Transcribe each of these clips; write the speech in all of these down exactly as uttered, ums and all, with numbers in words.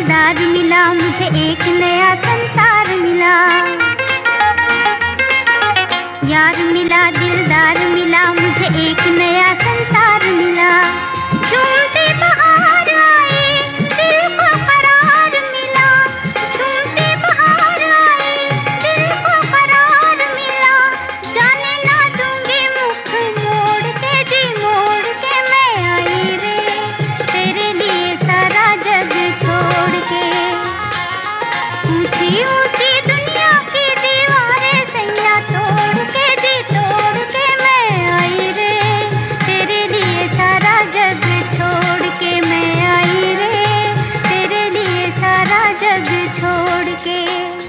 दिलदार मिला, मुझे एक नया संसार मिला। यार मिला, दिलदार मिला, मुझे एक नया संसार मिला। झूमते बहार आए, दिल को करार मिला। झूमते बहार आए, दिल को करार मिला। जाने ना दूंगी मुख मोड़ के, जी मोड़ के मैं आई रे, तेरे लिए सारा जग छोड़ के। ऊंची ऊंची दुनिया की दीवारें सैया तोड़ के, जी तोड़ के मैं आई रे, तेरे लिए सारा जग छोड़ के मैं आई रे, तेरे लिए सारा जग छोड़ के।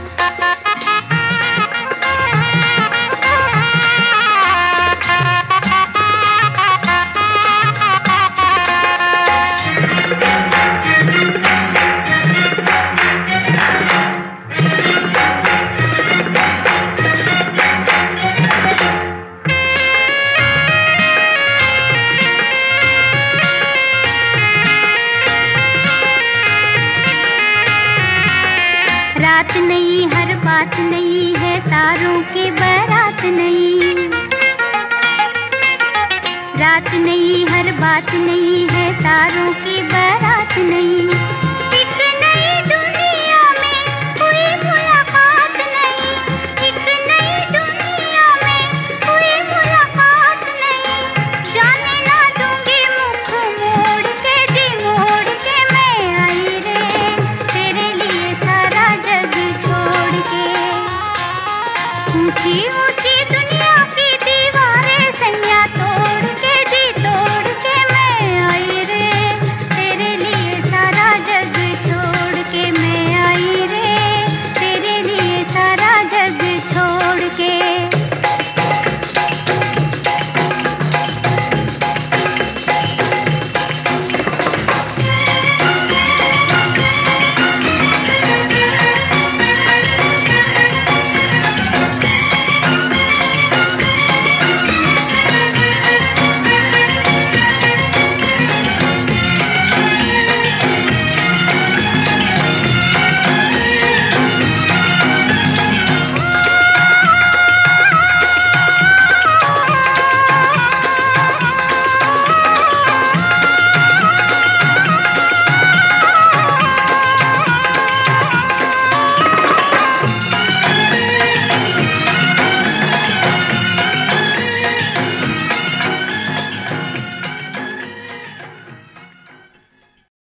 रात नई, हर बात नई है, तारों की बारात नई। रात नई, हर बात नई है, तारों की बारात नई।